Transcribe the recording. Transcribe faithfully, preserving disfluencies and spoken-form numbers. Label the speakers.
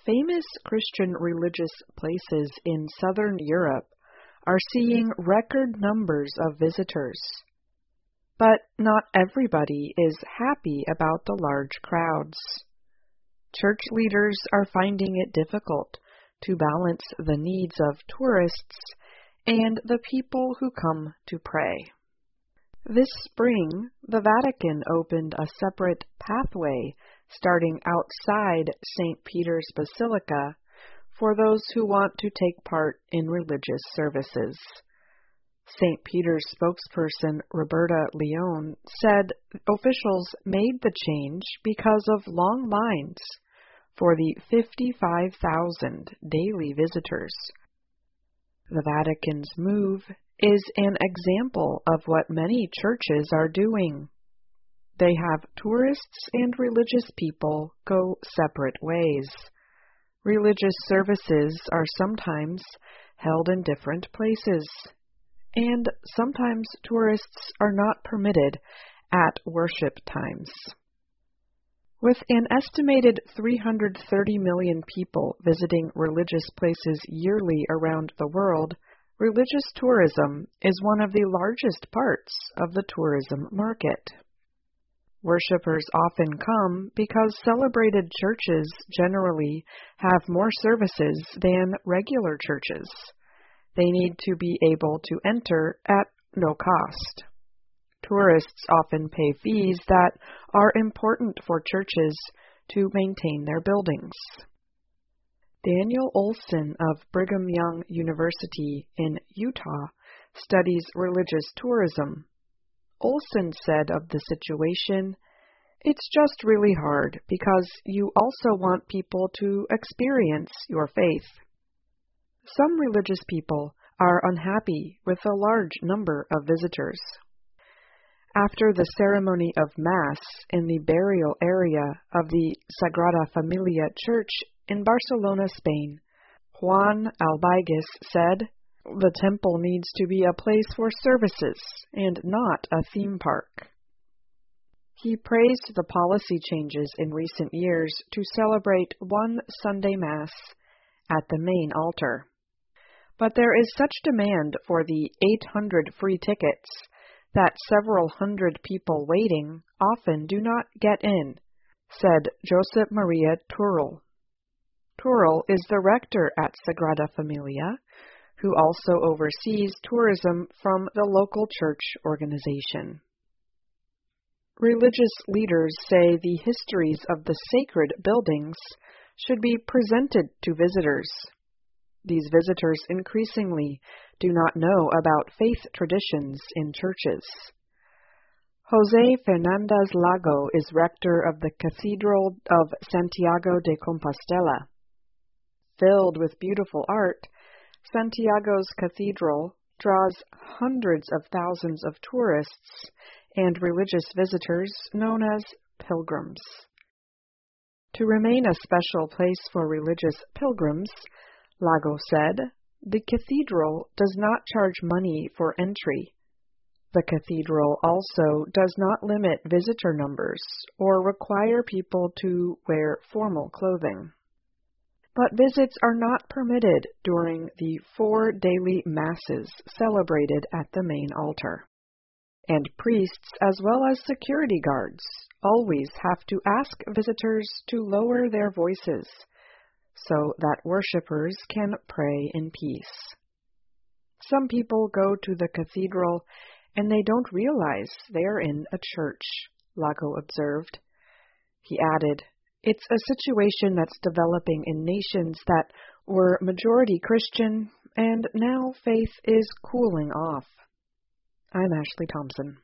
Speaker 1: famous Christian religious places in southern Europe are seeing record numbers of visitors. But not everybody is happy about the large crowds. Church leaders are finding it difficult to balance the needs of tourists and the people who come to pray. This spring, the Vatican opened a separate pathway starting outside Saint Peter's Basilica for those who want to take part in religious services. Saint Peter's spokesperson Roberta Leone said officials made the change because of long lines for the fifty-five thousand daily visitors. The Vatican's move is an example of what many churches are doing. They have tourists and religious people go separate ways. Religious services are sometimes held in different places, and sometimes tourists are not permitted at worship times. With an estimated three hundred thirty million people visiting religious places yearly around the world, religious tourism is one of the largest parts of the tourism market. Worshippers often come because celebrated churches generally have more services than regular churches. They need to be able to enter at no cost. Tourists often pay fees that are important for churches to maintain their buildings. Daniel Olson of Brigham Young University in Utah studies religious tourism. Olson said of the situation, "It's just really hard because you also want people to experience your faith." Some religious people are unhappy with the large number of visitors. After the ceremony of Mass in the burial area of the Sagrada Familia Church in Barcelona, Spain, Juan Albaiges said, "The temple needs to be a place for services and not a theme park." He praised the policy changes in recent years to celebrate one Sunday Mass at the main altar. But there is such demand for the eight hundred free tickets that several hundred people waiting often do not get in, said Josep Maria Turul. Turul is the rector at Sagrada Familia, who also oversees tourism from the local church organization. Religious leaders say the histories of the sacred buildings should be presented to visitors. These visitors increasingly do not know about faith traditions in churches. Jose Fernandez Lago is rector of the Cathedral of Santiago de Compostela. Filled with beautiful art, Santiago's cathedral draws hundreds of thousands of tourists and religious visitors known as pilgrims. To remain a special place for religious pilgrims, Lago said, the cathedral does not charge money for entry. The cathedral also does not limit visitor numbers or require people to wear formal clothing. But visits are not permitted during the four daily masses celebrated at the main altar. And priests, as well as security guards, always have to ask visitors to lower their voices so that worshippers can pray in peace. Some people go to the cathedral and they don't realize they are in a church, Lago observed. He added, "It's a situation that's developing in nations that were majority Christian, and now faith is cooling off." I'm Ashley Thompson.